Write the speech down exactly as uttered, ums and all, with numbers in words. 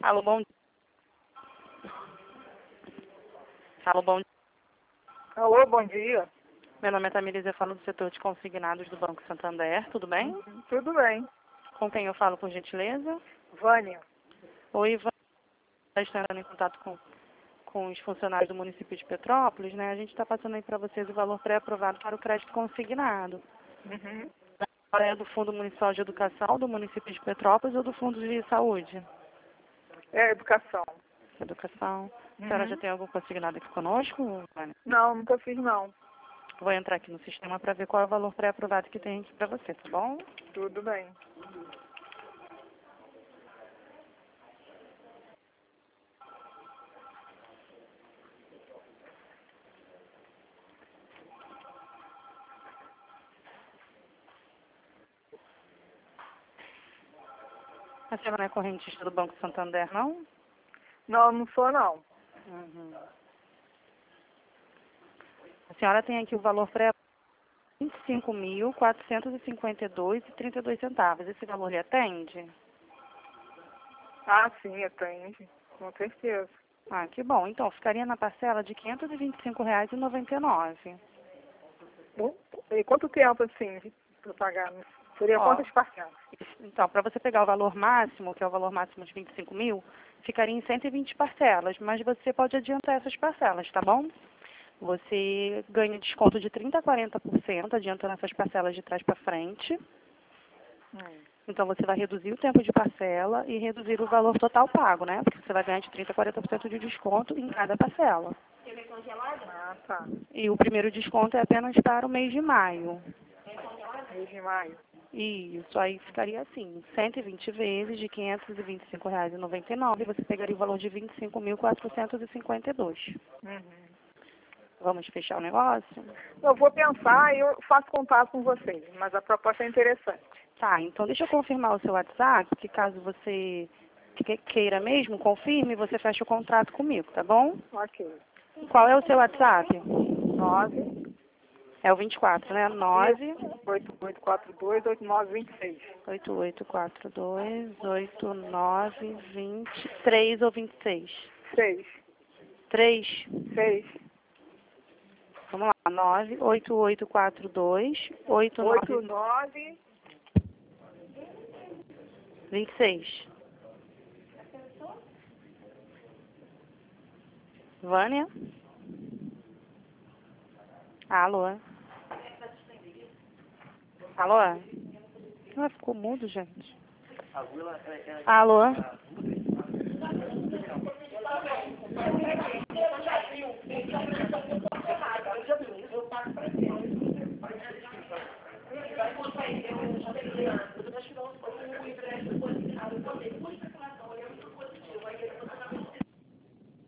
Alô, bom dia. Alô, bom dia. Alô, bom dia. Meu nome é Tamires, eu falo do setor de consignados do Banco Santander, tudo bem? Uhum. Tudo bem. Com quem eu falo, por gentileza? Vânia. Oi, Ivan. Está entrando em contato com, com os funcionários do município de Petrópolis, né? A gente está passando aí para vocês o valor pré-aprovado para o crédito consignado. Uhum. Agora é do Fundo Municipal de Educação, do município de Petrópolis ou do Fundo de Saúde? É educação. Educação. A senhora já Uhum. tem algum consignado aqui conosco, Vânia? Não, nunca fiz não. Vou entrar aqui no sistema para ver qual é o valor pré-aprovado que tem aqui para você, tá bom? Tudo bem. A senhora não é correntista do Banco Santander, não? Não, não sou não. Uhum. A senhora tem aqui o valor pré vinte e cinco mil, quatrocentos e cinquenta e dois reais e trinta e dois centavos. Esse valor lhe atende? Ah, sim, atende. Com certeza. Ah, que bom. Então, ficaria na parcela de quinhentos e vinte e cinco reais e noventa e nove centavos. Bom, e quanto tempo, assim, para pagar? Seria Ó, quantas parcelas? então, para você pegar o valor máximo, que é o valor máximo de vinte e cinco mil, ficaria em cento e vinte parcelas, mas você pode adiantar essas parcelas, tá bom? Você ganha desconto de trinta a quarenta por cento adiantando essas parcelas de trás para frente. Hum. Então, você vai reduzir o tempo de parcela e reduzir o valor total pago, né? Porque você vai ganhar de trinta a quarenta por cento de desconto em cada parcela. Ah, tá. E o primeiro desconto é apenas para o mês de maio. Mês de maio. Isso, aí ficaria assim, cento e vinte vezes de quinhentos e vinte e cinco reais e noventa e nove centavos, você pegaria o valor de vinte e cinco mil, quatrocentos e cinquenta e dois reais. Uhum. Vamos fechar o negócio? Eu vou pensar e eu faço contato com vocês, mas a proposta é interessante. Tá, então deixa eu confirmar o seu WhatsApp, que caso você que- queira mesmo, confirme, você fecha o contrato comigo, tá bom? Ok. Qual é o seu WhatsApp? Nove. É o vinte e quatro, né? nove Isso. Oito oito quatro dois oito nove vinte e seis. oito oito quatro dois oito nove vinte e três ou vinte e seis? Seis. três. Seis. Vamos lá, nove oito oito quatro dois oito Oito nove nove. vinte e seis. Vânia? Alô? Alô? Ah, ficou mudo, gente. Alô?